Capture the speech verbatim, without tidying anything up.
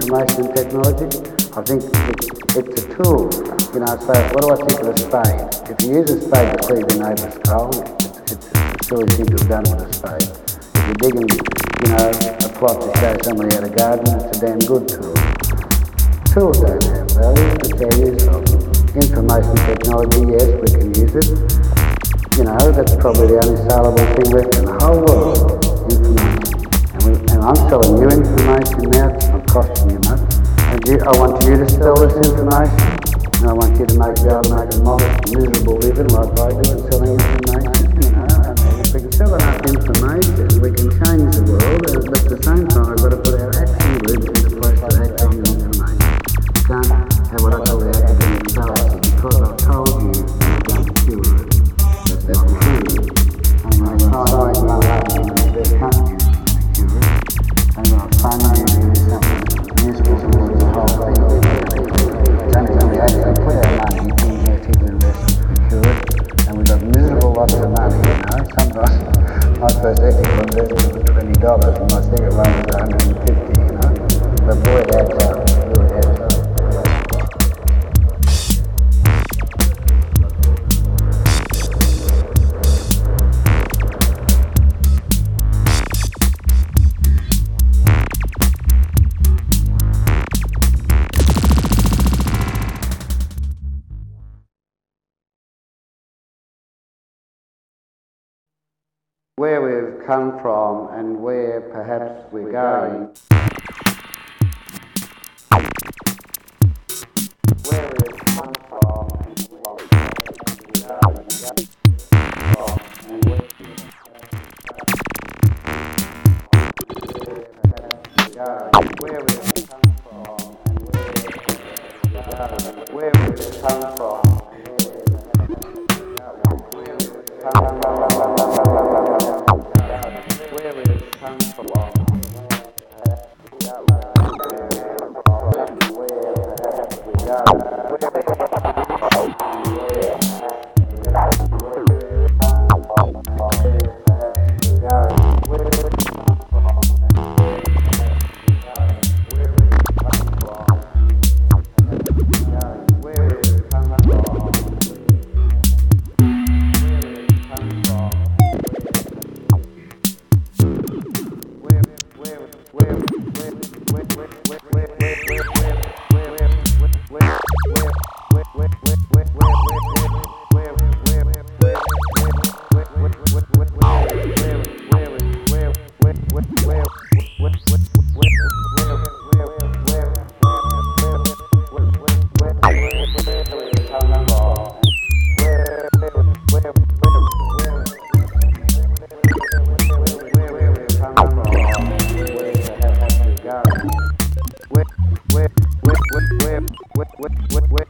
information technology. I think it, it's a tool. You know, so what do I think of a spade? If you use a spade to clear your neighbour's coal, it's, it's a silly thing to have done with a spade. If you're digging, you know, a plot to show somebody how to garden, it's a damn good tool. Tools don't have value, but they're useful. Information technology, yes, we can use it. You know, that's probably the only saleable thing left in the whole world, information. And, we, and I'm selling you information now, it's not costing you much. And you, I want you to sell this information, and I want you to make the able make a modest, miserable living like I do in selling information. You know, I mean, if we can sell enough information, we can change the world, but at the same time, we've got to put our action groups into place to act on the information. You can't have what I call the academic fallacy, because I've told you you're going to cure it. That's not true. I'm going to try and run up and their countries to cure it. I'm going to fund you to do something useful towards the whole thing. It's only going to actually put our money in effective investments to cure it. And we've got miserable lots of money, you know. Sometimes my first ethical investment was twenty dollars and my second one was one hundred and fifty, you know. But boy, it adds up. It really adds up. Where we've come from and where perhaps we're going. Where we've come from and where we're going. Where we've come from and where we've come from. Where, where, where, where, where, where, where, where,